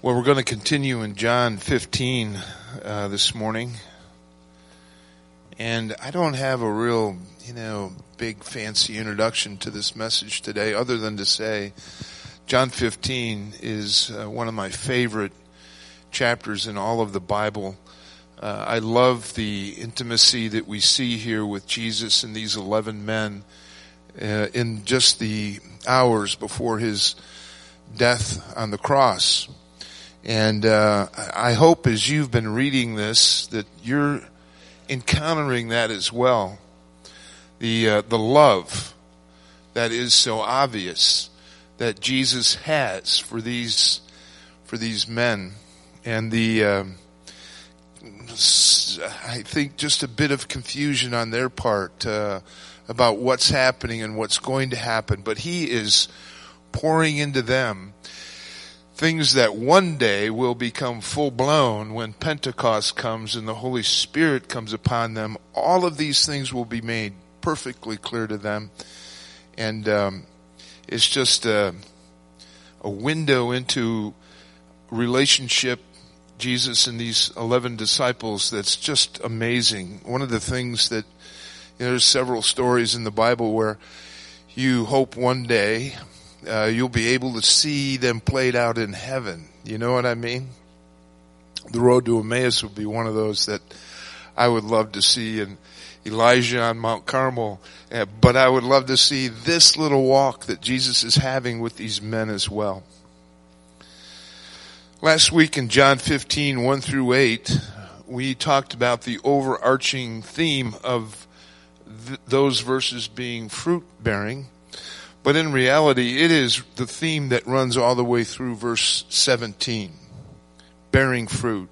Well, we're going to continue in John 15 this morning. And I don't have a real, big fancy introduction to this message today other than to say John 15 is one of my favorite chapters in all of the Bible. I love the intimacy that we see here with Jesus and these 11 men in just the hours before his death on the cross. And I hope as you've been reading this that you're encountering that as well. The love that is so obvious that Jesus has for these men, and I think just a bit of confusion on their part about what's happening and what's going to happen. But he is pouring into them things that one day will become full-blown when Pentecost comes and the Holy Spirit comes upon them. All of these things will be made perfectly clear to them. And it's just a window into relationship, Jesus and these 11 disciples, that's just amazing. One of the things that, there's several stories in the Bible where you hope one day you'll be able to see them played out in heaven. You know what I mean? The road to Emmaus would be one of those that I would love to see, and Elijah on Mount Carmel. But I would love to see this little walk that Jesus is having with these men as well. Last week in John 15, 1 through 8, we talked about the overarching theme of those verses being fruit-bearing. But in reality, it is the theme that runs all the way through verse 17, bearing fruit.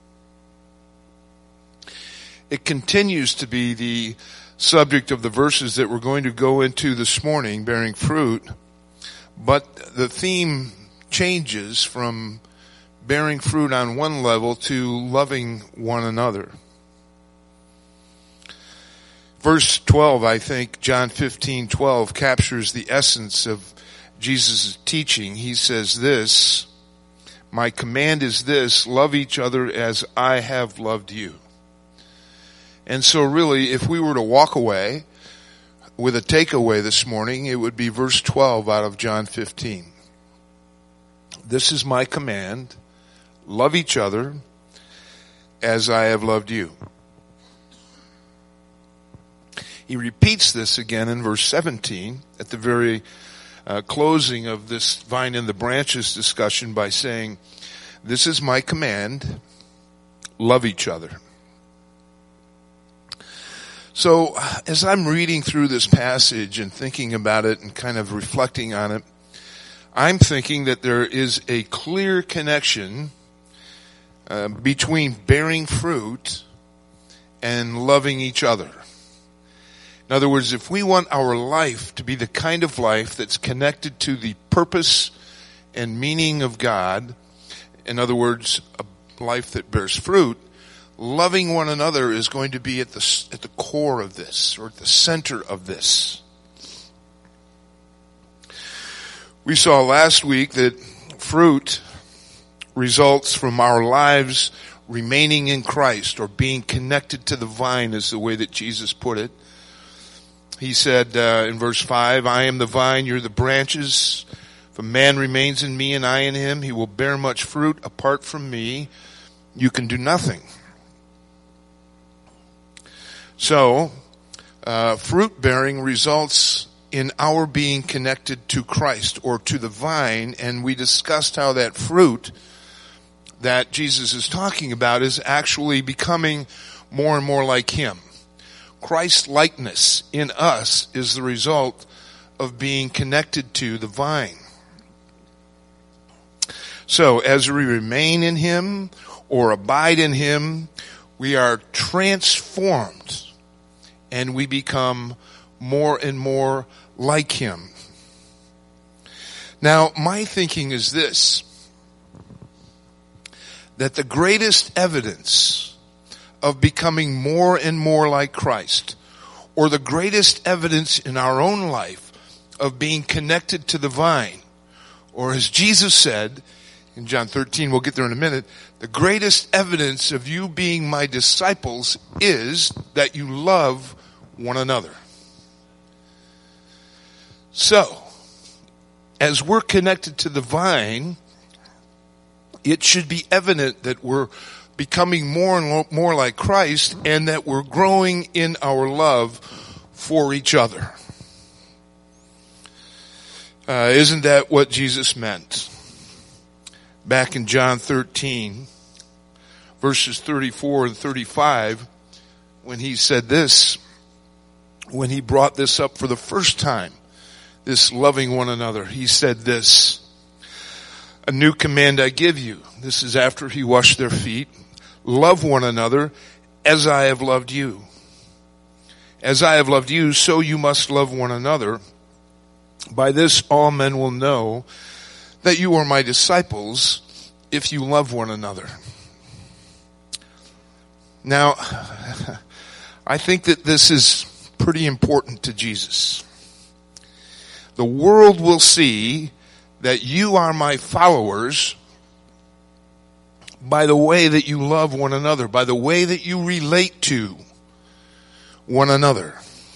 It continues to be the subject of the verses that we're going to go into this morning, bearing fruit, but the theme changes from bearing fruit on one level to loving one another. Verse 12, I think, John 15:12 captures the essence of Jesus' teaching. He says this, "My command is this, love each other as I have loved you." And so really, if we were to walk away with a takeaway this morning, it would be verse 12 out of John 15. This is my command, love each other as I have loved you. He repeats this again in verse 17 at the very closing of this vine and the branches discussion by saying, this is my command, love each other. So as I'm reading through this passage and thinking about it and kind of reflecting on it, I'm thinking that there is a clear connection between bearing fruit and loving each other. In other words, if we want our life to be the kind of life that's connected to the purpose and meaning of God, in other words, a life that bears fruit, loving one another is going to be at the core of this, or at the center of this. We saw last week that fruit results from our lives remaining in Christ, or being connected to the vine, is the way that Jesus put it. He said in verse 5, I am the vine, you're the branches. If a man remains in me and I in him, he will bear much fruit. Apart from me, you can do nothing. So, fruit bearing results in our being connected to Christ, or to the vine, and we discussed how that fruit that Jesus is talking about is actually becoming more and more like him. Christ likeness in us is the result of being connected to the vine. So as we remain in him or abide in him, we are transformed and we become more and more like him. Now, my thinking is this, that the greatest evidence of becoming more and more like Christ, or the greatest evidence in our own life of being connected to the vine, or as Jesus said, in John 13, we'll get there in a minute, the greatest evidence of you being my disciples is that you love one another. So, as we're connected to the vine, it should be evident that we're becoming more and more like Christ and that we're growing in our love for each other. Isn't that what Jesus meant? Back in John 13, verses 34 and 35, when he said this, when he brought this up for the first time, this loving one another, he said this, a new command I give you. This is after he washed their feet. Love one another as I have loved you. As I have loved you, so you must love one another. By this all men will know that you are my disciples if you love one another. Now, I think that this is pretty important to Jesus. The world will see that you are my followers by the way that you love one another, by the way that you relate to one another.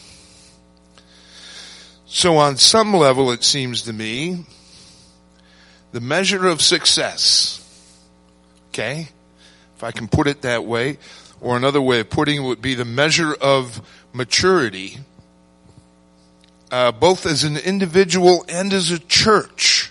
So on some level, it seems to me, the measure of success, okay, if I can put it that way, or another way of putting it would be the measure of maturity, both as an individual and as a church,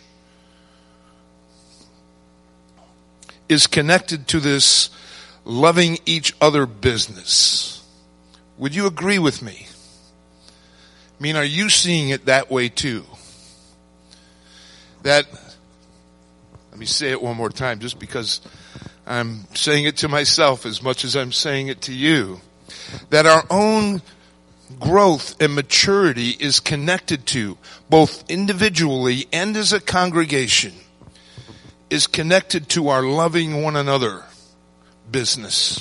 is connected to this loving each other business. Would you agree with me? I mean, are you seeing it that way too? That, let me say it one more time just because I'm saying it to myself as much as I'm saying it to you. That our own growth and maturity is connected to, both individually and as a congregation, is connected to our loving one another business.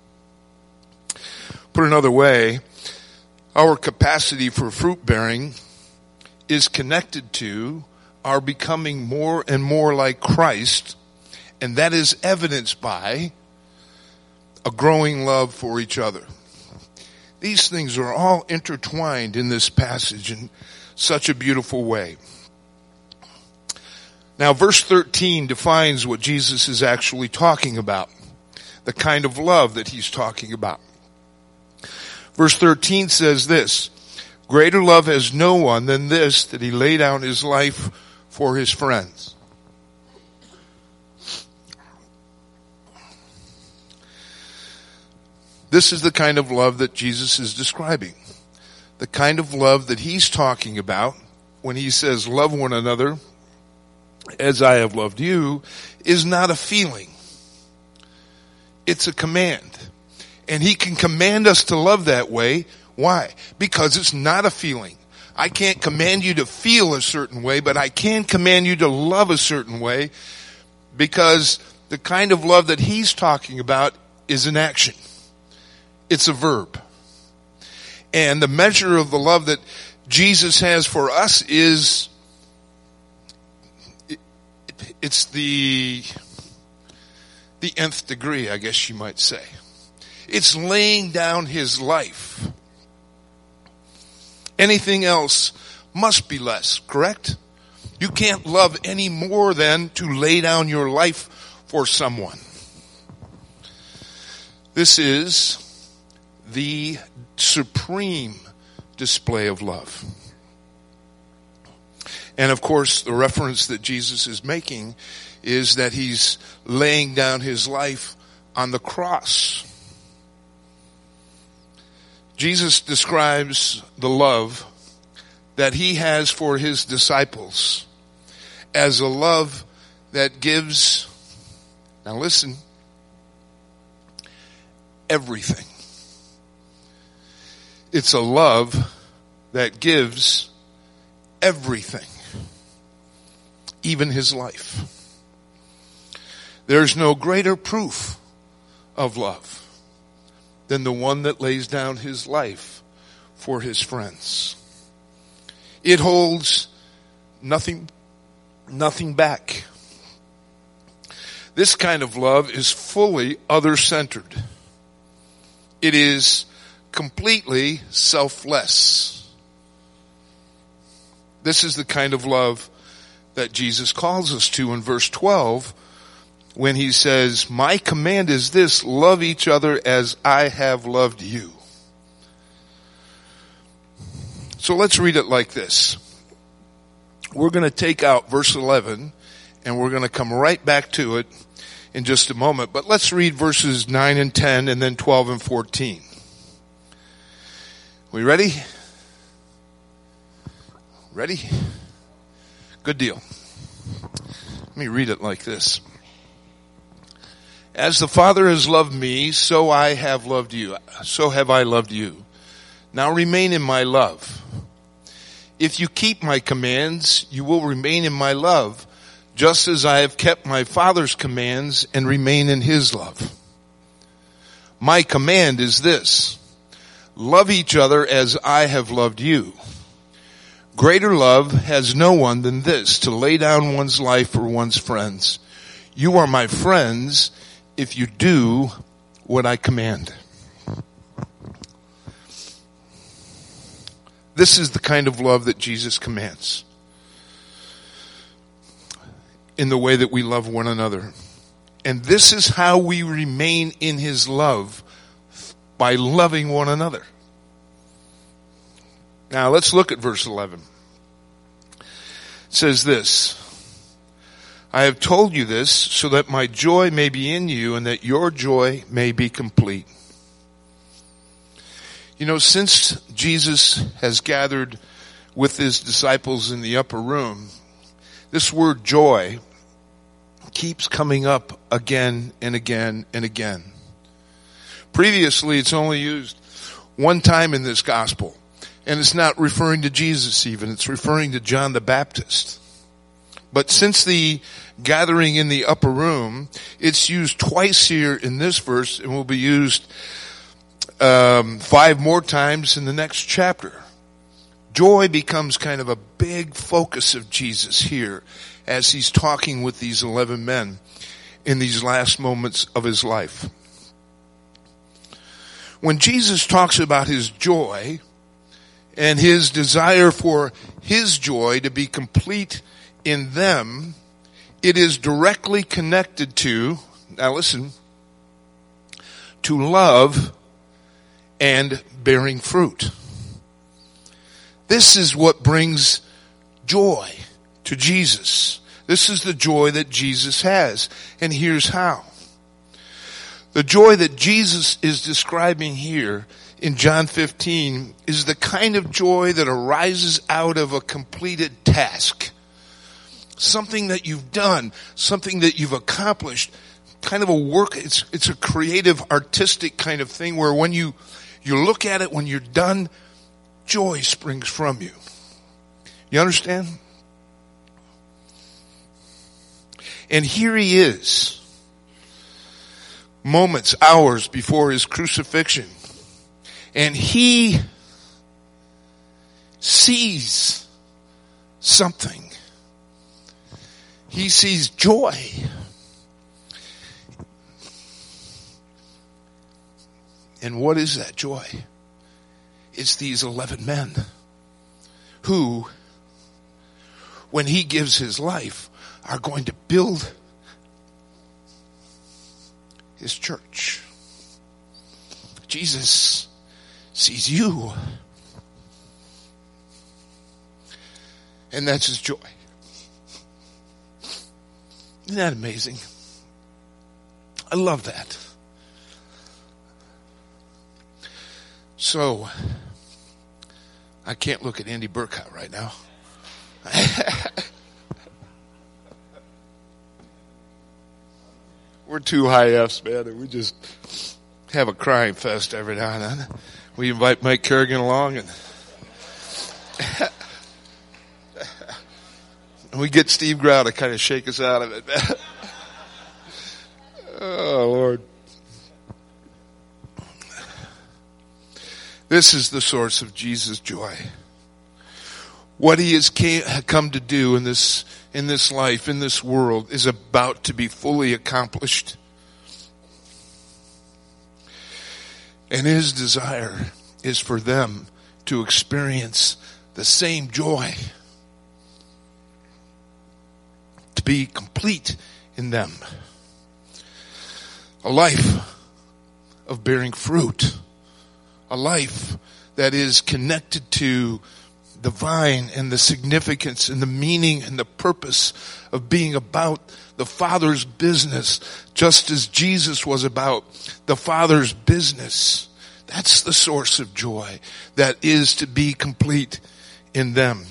Put another way, our capacity for fruit bearing is connected to our becoming more and more like Christ, and that is evidenced by a growing love for each other. These things are all intertwined in this passage in such a beautiful way. Now, verse 13 defines what Jesus is actually talking about, the kind of love that he's talking about. Verse 13 says this, greater love has no one than this, that he lay down his life for his friends. This is the kind of love that Jesus is describing. The kind of love that he's talking about when he says, love one another as I have loved you, is not a feeling. It's a command. And he can command us to love that way. Why? Because it's not a feeling. I can't command you to feel a certain way, but I can command you to love a certain way, because the kind of love that he's talking about is an action. It's a verb. And the measure of the love that Jesus has for us is, it's the nth degree, I guess you might say. It's laying down his life. Anything else must be less, correct? You can't love any more than to lay down your life for someone. This is the supreme display of love. And of course, the reference that Jesus is making is that he's laying down his life on the cross. Jesus describes the love that he has for his disciples as a love that gives, now listen, everything. It's a love that gives everything, even his life. There's no greater proof of love than the one that lays down his life for his friends. It holds nothing back. This kind of love is fully other-centered. It is completely selfless. This is the kind of love that Jesus calls us to in verse 12 when he says, "My command is this, love each other as I have loved you." So let's read it like this. We're going to take out verse 11 and we're going to come right back to it in just a moment. But let's read verses 9 and 10 and then 12 and 14. We ready? Ready? Good deal. Let me read it like this. As the Father has loved me, so I have loved you. So have I loved you. Now remain in my love. If you keep my commands, you will remain in my love, just as I have kept my Father's commands and remain in his love. My command is this: love each other as I have loved you. Greater love has no one than this, to lay down one's life for one's friends. You are my friends if you do what I command. This is the kind of love that Jesus commands in the way that we love one another. And this is how we remain in his love, by loving one another. Now let's look at verse 11. It says this: I have told you this so that my joy may be in you and that your joy may be complete. You know, since Jesus has gathered with his disciples in the upper room, this word joy keeps coming up again and again and again. Previously, it's only used one time in this gospel, and it's not referring to Jesus even, it's referring to John the Baptist. But since the gathering in the upper room, it's used twice here in this verse and will be used 5 more times in the next chapter. Joy becomes kind of a big focus of Jesus here as he's talking with these 11 men in these last moments of his life. When Jesus talks about his joy and his desire for his joy to be complete in them, it is directly connected to, now listen, to love and bearing fruit. This is what brings joy to Jesus. This is the joy that Jesus has. And here's how. The joy that Jesus is describing here in John 15 is the kind of joy that arises out of a completed task. Something that you've done, something that you've accomplished, kind of a work, it's a creative, artistic kind of thing where when you look at it, when you're done, joy springs from you. You understand? And here he is, moments, hours before his crucifixion, and he sees something. He sees joy. And what is that joy? It's these 11 men who, when he gives his life, are going to build his church. Jesus sees you. And that's his joy. Isn't that amazing? I love that. So, I can't look at Andy Burkott right now. We're two high Fs, man, and we just have a crying fest every now and then. We invite Mike Kerrigan along, and we get Steve Grau to kind of shake us out of it. Oh, Lord. This is the source of Jesus' joy. What he has come to do in this life, in this world, is about to be fully accomplished. And his desire is for them to experience the same joy, to be complete in them. A life of bearing fruit, a life that is connected to the vine and the significance and the meaning and the purpose of being about the Father's business, just as Jesus was about the Father's business. That's the source of joy that is to be complete in them.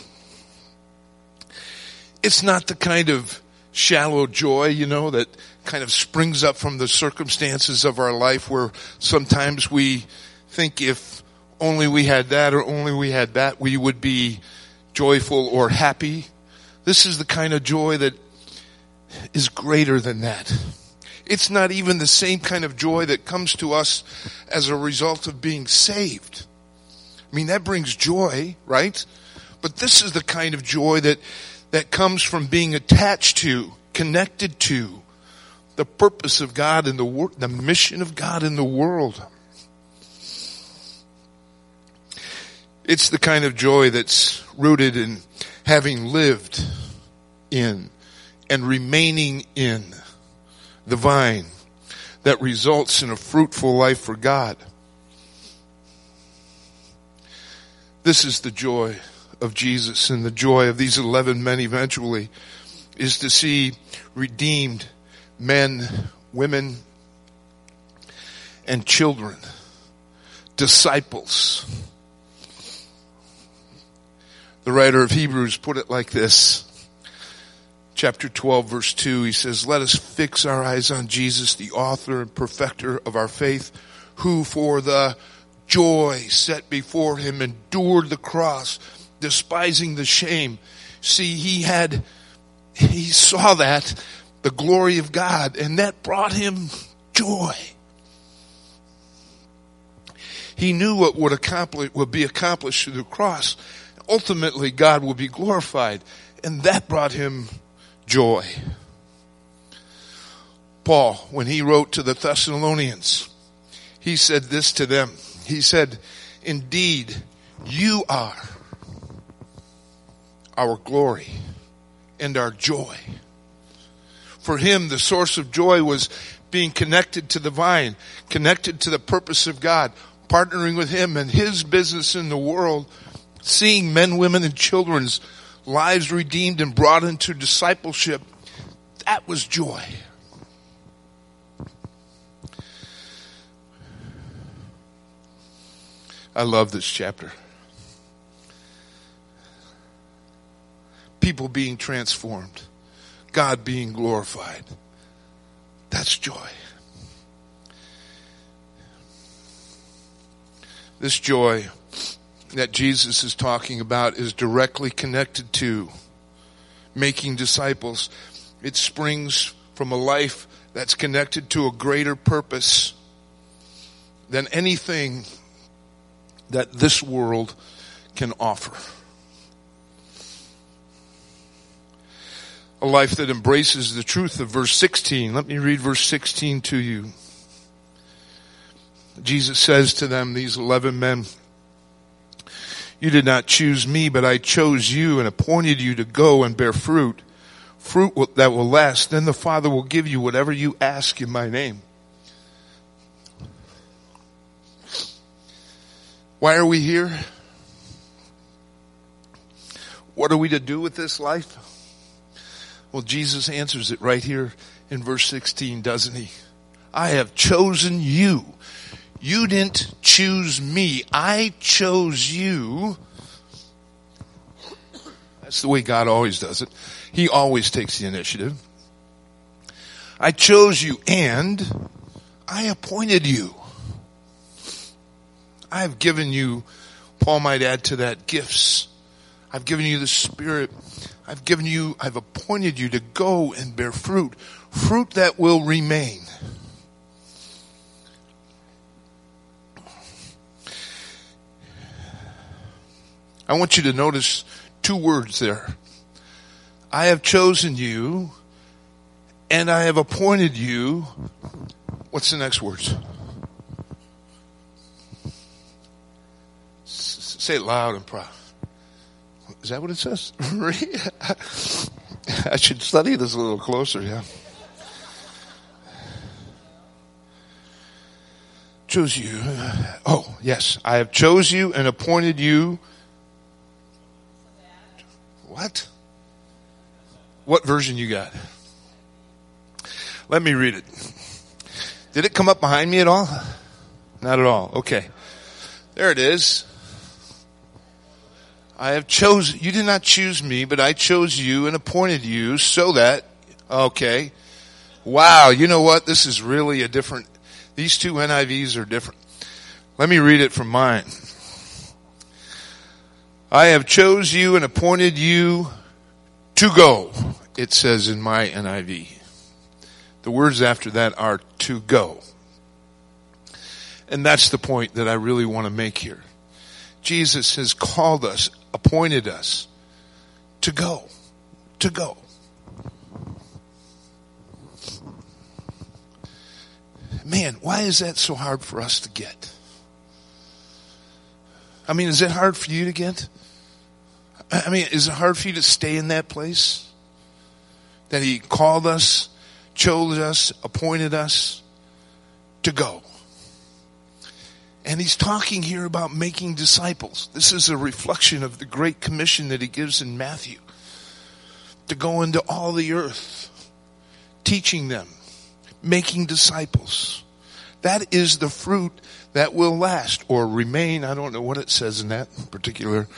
It's not the kind of shallow joy, that kind of springs up from the circumstances of our life, where sometimes we think if only we had that or only we had that, we would be joyful or happy. This is the kind of joy that is greater than that. It's not even the same kind of joy that comes to us as a result of being saved. I mean, that brings joy, right? But this is the kind of joy that comes from being attached to, connected to the purpose of God in the mission of God in the world. It's the kind of joy that's rooted in having lived in and remaining in the vine that results in a fruitful life for God. This is the joy of Jesus, and the joy of these 11 men eventually is to see redeemed men, women, and children, disciples. The writer of Hebrews put it like this. Chapter 12, verse 2, he says, "Let us fix our eyes on Jesus, the author and perfecter of our faith, who for the joy set before him endured the cross, despising the shame." See, he saw that, the glory of God, and that brought him joy. He knew what would be accomplished through the cross. Ultimately, God will be glorified, and that brought him joy. Paul, when he wrote to the Thessalonians, he said this to them. He said, "Indeed, you are our glory and our joy." For him, the source of joy was being connected to the vine, connected to the purpose of God, partnering with him and his business in the world, seeing men, women, and children's lives redeemed and brought into discipleship. That was joy. I love this chapter. People being transformed. God being glorified. That's joy. This joy that Jesus is talking about is directly connected to making disciples. It springs from a life that's connected to a greater purpose than anything that this world can offer. A life that embraces the truth of verse 16. Let me read verse 16 to you. Jesus says to them, these 11 men, "You did not choose me, but I chose you and appointed you to go and bear fruit that will last. Then the Father will give you whatever you ask in my name." Why are we here? What are we to do with this life? Well, Jesus answers it right here in verse 16, doesn't he? I have chosen you. You didn't choose me. I chose you. That's the way God always does it. He always takes the initiative. I chose you and I appointed you. I have given you, Paul might add to that, gifts. I've given you the Spirit. I've appointed you to go and bear fruit. Fruit that will remain. I want you to notice two words there. I have chosen you and I have appointed you. What's the next words? Say it loud and proud. Is that what it says? I should study this a little closer, yeah. Chose you. Oh, yes. I have chose you and appointed you. What? What version you got? Let me read it. Did it come up behind me at all? Not at all. Okay. There it is. I have chosen, you did not choose me, but I chose you and appointed you so that, okay. Wow, you know what? This is really a different, these two NIVs are different. Let me read it from mine. I have chose you and appointed you to go, it says in my NIV. The words after that are to go. And that's the point that I really want to make here. Jesus has called us, appointed us to go, to go. Man, why is that so hard for us to get? I mean, is it hard for you to get? I mean, is it hard for you to stay in that place? That he called us, chose us, appointed us to go. And he's talking here about making disciples. This is a reflection of the Great Commission that he gives in Matthew. To go into all the earth, teaching them, making disciples. That is the fruit that will last or remain. I don't know what it says in that particular.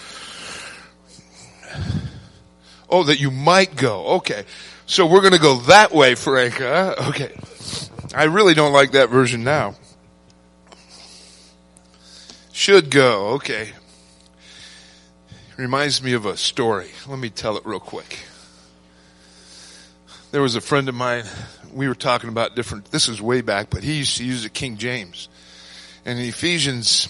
Oh, that you might go. Okay. So we're going to go that way, Frank. Huh? Okay. I really don't like that version now. Should go. Okay. Reminds me of a story. Let me tell it real quick. There was a friend of mine. We were talking about different, this is way back, but he used to use the King James. And in Ephesians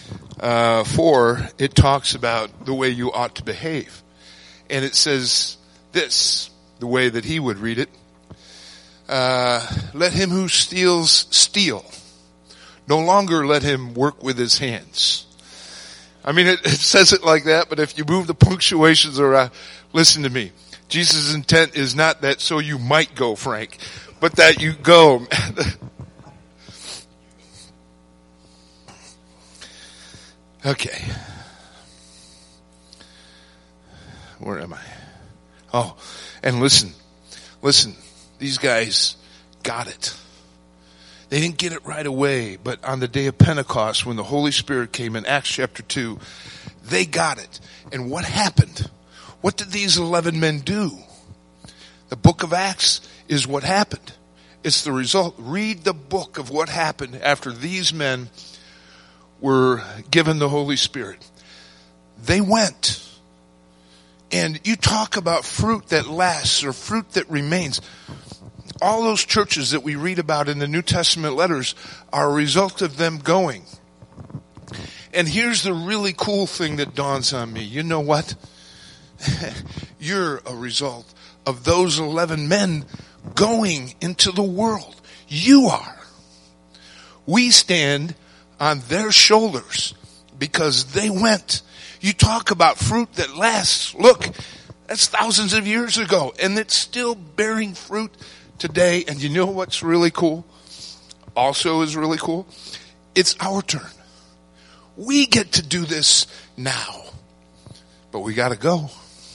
4, it talks about the way you ought to behave. And it says this, the way that he would read it. Let him who steals, steal. No longer let him work with his hands. I mean, it says it like that, but if you move the punctuations around, listen to me. Jesus' intent is not that so you might go, Frank, but that you go. Okay. Where am I? Oh, and listen, these guys got it. They didn't get it right away, but on the day of Pentecost, when the Holy Spirit came in Acts chapter 2, they got it. And what happened? What did these 11 men do? The book of Acts is what happened. It's the result. Read the book of what happened after these men were given the Holy Spirit. They went. And you talk about fruit that lasts or fruit that remains. All those churches that we read about in the New Testament letters are a result of them going. And here's the really cool thing that dawns on me. You know what? You're a result of those 11 men going into the world. You are. We stand on their shoulders because they went. You talk about fruit that lasts. Look, that's thousands of years ago, and it's still bearing fruit today. And you know what's really cool? Also is really cool? It's our turn. We get to do this now. But we got to go.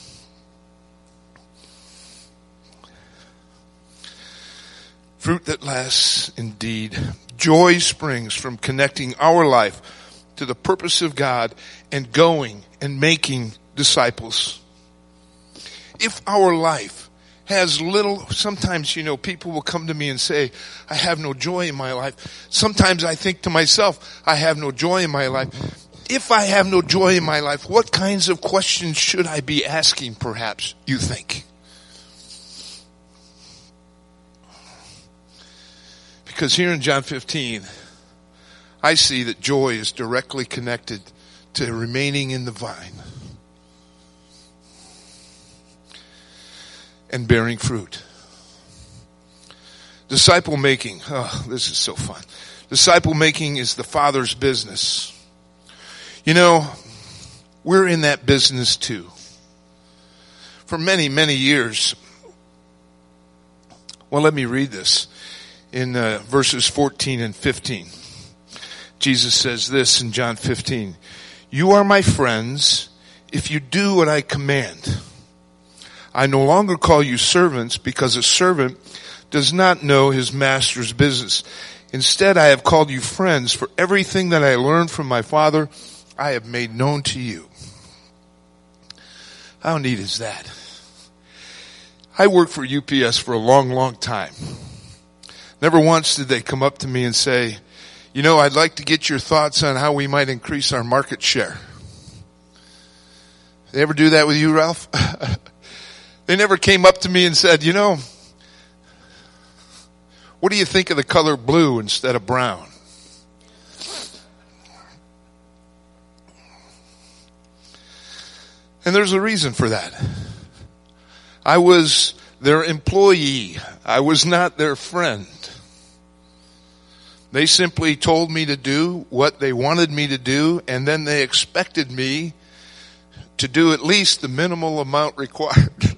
Fruit that lasts indeed. Joy springs from connecting our life to the purpose of God and going and making disciples. If our life has little, sometimes, people will come to me and say, I have no joy in my life. Sometimes I think to myself, I have no joy in my life. If I have no joy in my life, what kinds of questions should I be asking, perhaps, you think? Because here in John 15, I see that joy is directly connected to remaining in the vine. and bearing fruit. Disciple making. Oh, this is so fun. Disciple making is the Father's business. You know, we're in that business too. For many, many years. Well, let me read this in verses 14 and 15. Jesus says this in John 15. You are my friends if you do what I command. I no longer call you servants because a servant does not know his master's business. Instead, I have called you friends, for everything that I learned from my Father, I have made known to you. How neat is that? I worked for UPS for a long, long time. Never once did they come up to me and say, you know, I'd like to get your thoughts on how we might increase our market share. They ever do that with you, Ralph? They never came up to me and said, you know, what do you think of the color blue instead of brown? And there's a reason for that. I was their employee. I was not their friend. They simply told me to do what they wanted me to do, and then they expected me to do at least the minimal amount required.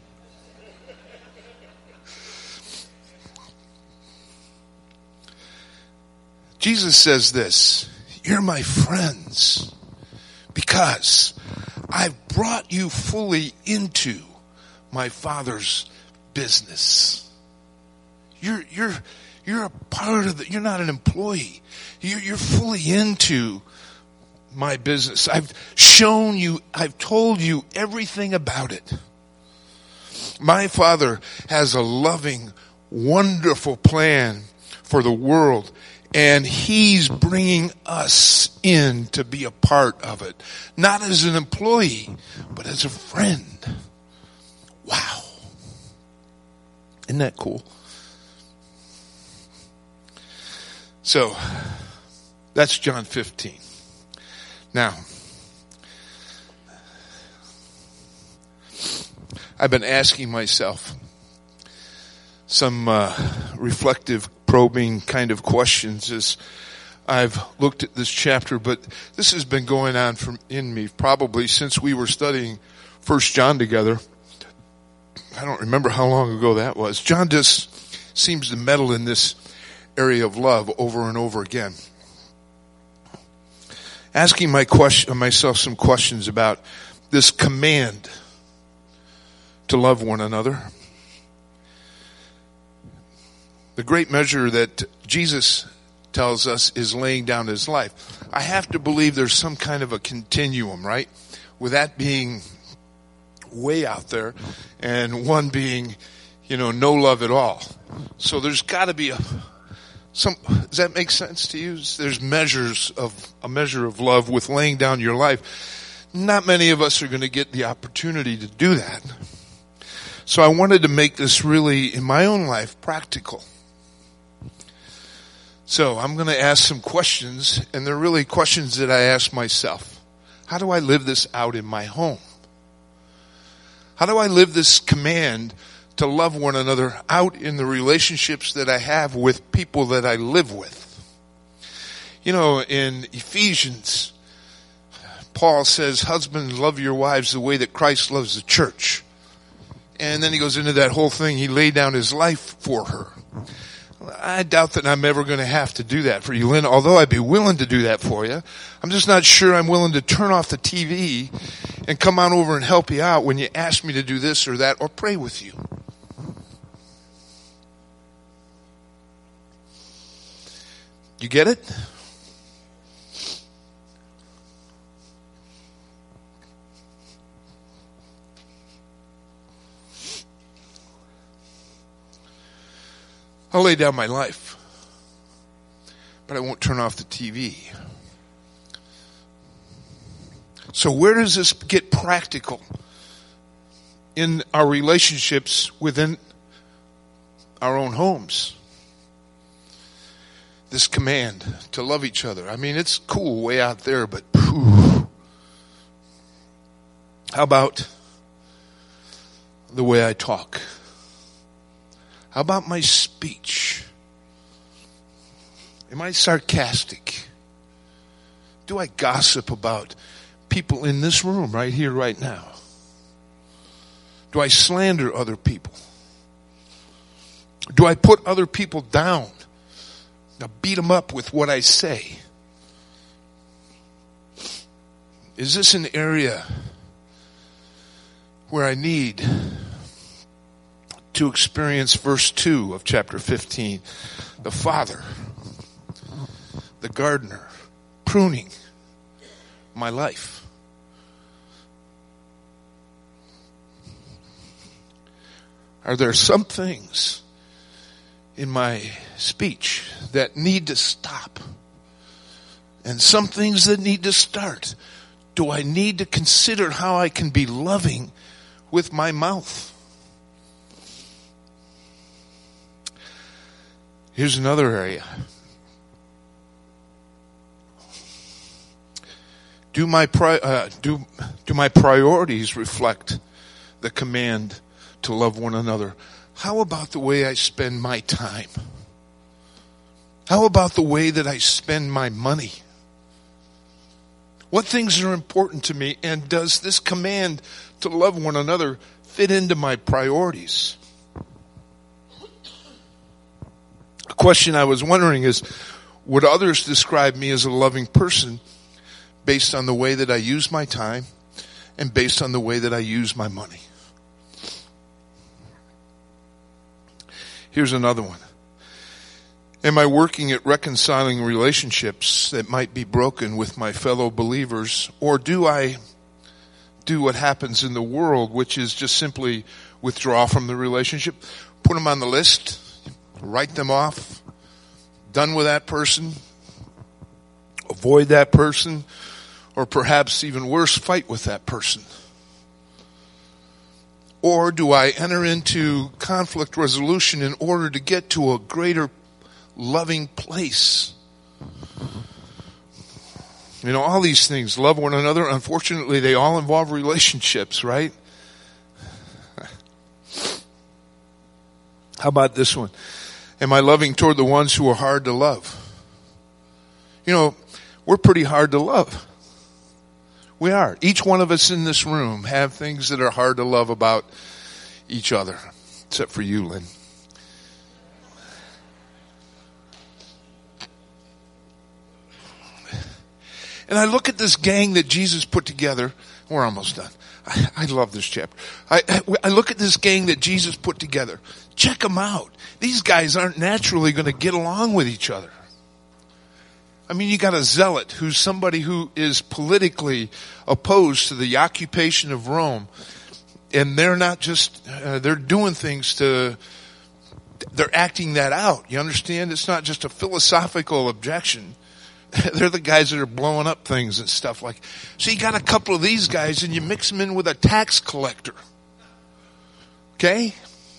Jesus says this, you're my friends because I've brought you fully into my Father's business. You're a part of you're not an employee. You're fully into my business. I've shown you, I've told you everything about it. My Father has a loving, wonderful plan for the world. And He's bringing us in to be a part of it. Not as an employee, but as a friend. Wow. Isn't that cool? So, that's John 15. Now, I've been asking myself some reflective, probing kind of questions as I've looked at this chapter, but this has been going on in me probably since we were studying 1 John together. I don't remember how long ago that was. John just seems to meddle in this area of love over and over again. Asking myself some questions about this command to love one another. The great measure that Jesus tells us is laying down his life. I have to believe there's some kind of a continuum, right? With that being way out there and one being, no love at all. So there's got to be does that make sense to you? There's a measure of love with laying down your life. Not many of us are going to get the opportunity to do that. So I wanted to make this really, in my own life, practical. So I'm going to ask some questions, and they're really questions that I ask myself. How do I live this out in my home? How do I live this command to love one another out in the relationships that I have with people that I live with? In Ephesians, Paul says, husbands, love your wives the way that Christ loves the church. And then he goes into that whole thing. He laid down his life for her. I doubt that I'm ever going to have to do that for you, Lynn, although I'd be willing to do that for you. I'm just not sure I'm willing to turn off the TV and come on over and help you out when you ask me to do this or that or pray with you. You get it? I'll lay down my life, but I won't turn off the TV. So where does this get practical in our relationships within our own homes? This command to love each other. I mean, it's cool way out there, but how about the way I talk? How about my speech? Am I sarcastic? Do I gossip about people in this room right here, right now? Do I slander other people? Do I put other people down? I beat them up with what I say? Is this an area where I need to experience verse 2 of chapter 15? The Father, the gardener, pruning my life. Are there some things in my speech that need to stop? And some things that need to start? Do I need to consider how I can be loving with my mouth? Here's another area. Do my priorities reflect the command to love one another? How about the way I spend my time? How about the way that I spend my money? What things are important to me, and does this command to love one another fit into my priorities? A question I was wondering is, would others describe me as a loving person based on the way that I use my time and based on the way that I use my money? Here's another one. Am I working at reconciling relationships that might be broken with my fellow believers? Or do I do what happens in the world, which is just simply withdraw from the relationship, put them on the list, write them off, done with that person, avoid that person, or perhaps even worse, fight with that person? Or do I enter into conflict resolution in order to get to a greater loving place? You know, all these things, love one another, unfortunately, they all involve relationships, right? How about this one? Am I loving toward the ones who are hard to love? You know, we're pretty hard to love. We are. Each one of us in this room have things that are hard to love about each other, except for you, Lynn. And I look at this gang that Jesus put together. We're almost done. I love this chapter. I look at this gang that Jesus put together. Check them out. These guys aren't naturally going to get along with each other. I mean, you got a zealot who's somebody who is politically opposed to the occupation of Rome. And they're not just, they're doing things they're acting that out. You understand? It's not just a philosophical objection. They're the guys that are blowing up things and stuff like. So you got a couple of these guys and you mix them in with a tax collector. Okay?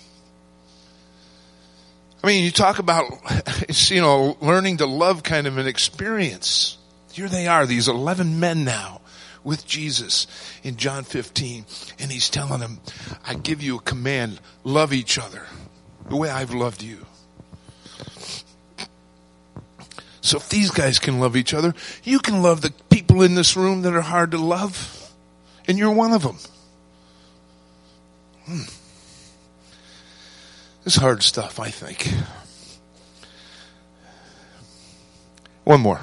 I mean, you talk about, learning to love kind of an experience. Here they are, these 11 men now with Jesus in John 15. And he's telling them, I give you a command, love each other the way I've loved you. So if these guys can love each other, you can love the people in this room that are hard to love. And you're one of them. It's hard stuff, I think. One more.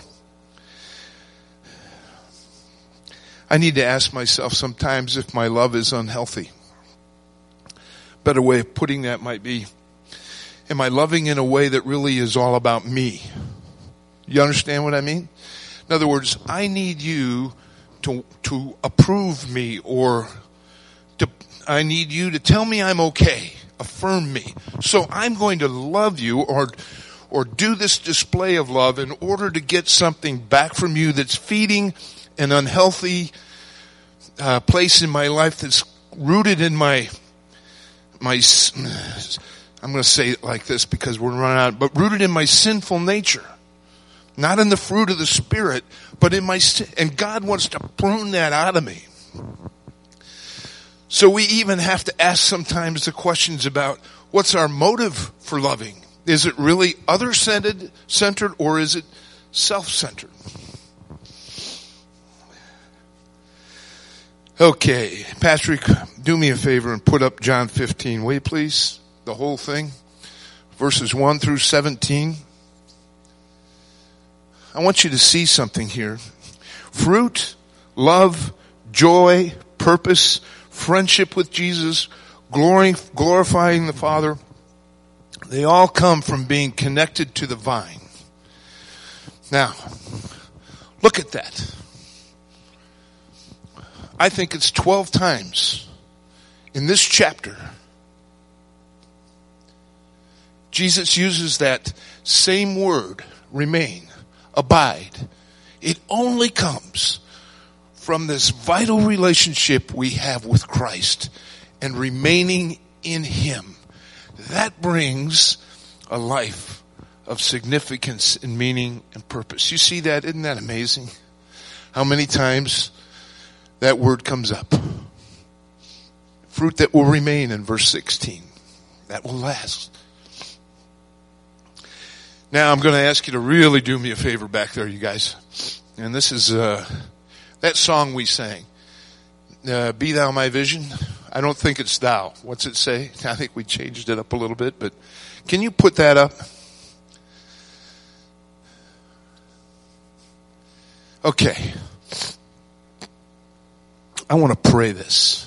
I need to ask myself sometimes if my love is unhealthy. Better way of putting that might be, am I loving in a way that really is all about me? You understand what I mean? In other words, I need you to approve me, or I need you to tell me I'm okay, affirm me. So I'm going to love you or do this display of love in order to get something back from you that's feeding an unhealthy place in my life that's rooted in my I'm going to say it like this because we're running out, but rooted in my sinful nature. Not in the fruit of the Spirit, but in my sin. And God wants to prune that out of me. So we even have to ask sometimes the questions about, What's our motive for loving? Is it really other-centered or is it self-centered? Okay, Patrick, do me a favor and put up John 15, will you please? The whole thing. Verses 1 through 17. I want you to see something here. Fruit, love, joy, purpose, friendship with Jesus, glorifying the Father, they all come from being connected to the vine. Now, look at that. I think it's 12 times in this chapter Jesus uses that same word, remain, abide. It only comes from this vital relationship we have with Christ and remaining in Him. That brings a life of significance and meaning and purpose. You see that? Isn't that amazing? How many times that word comes up? Fruit that will remain in verse 16. That will last. Now I'm going to ask you to really do me a favor back there, you guys. And this is that song we sang. Be Thou My Vision. I don't think it's Thou. What's it say? I think we changed it up a little bit, but can you put that up? Okay. I want to pray this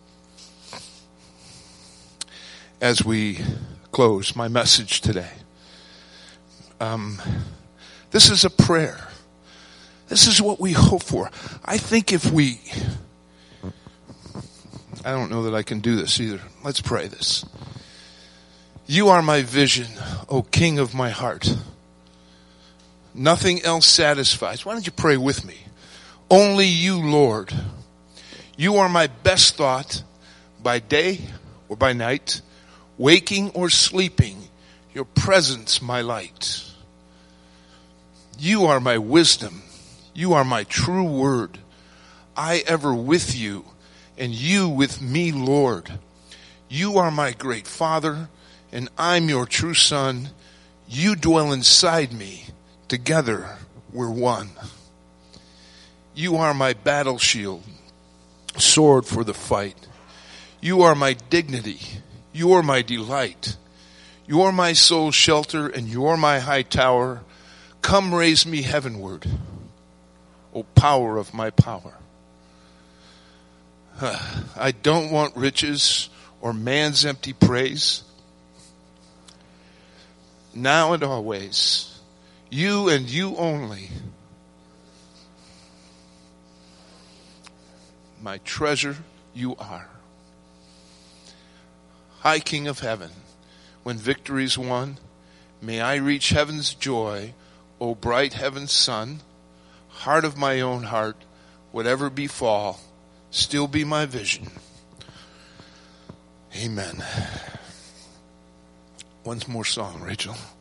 as we close my message today. This is a prayer. This is what we hope for. I think if we, I don't know that I can do this either. Let's pray this. You are my vision, O King of my heart. Nothing else satisfies. Why don't you pray with me? Only you, Lord. You are my best thought by day or by night, waking or sleeping, your presence my light. You are my wisdom. You are my true word. I ever with you and you with me, Lord. You are my great Father and I'm your true Son. You dwell inside me. Together we're one. You are my battle shield, sword for the fight. You are my dignity. You are my delight. You are my soul's shelter and you are my high tower. Come raise me heavenward, O power of my power. I don't want riches or man's empty praise. Now and always, you and you only. My treasure you are. High King of heaven, when victory's won, may I reach heaven's joy, O bright heaven's sun. Heart of my own heart, whatever befall, still be my vision. Amen. One more song, Rachel.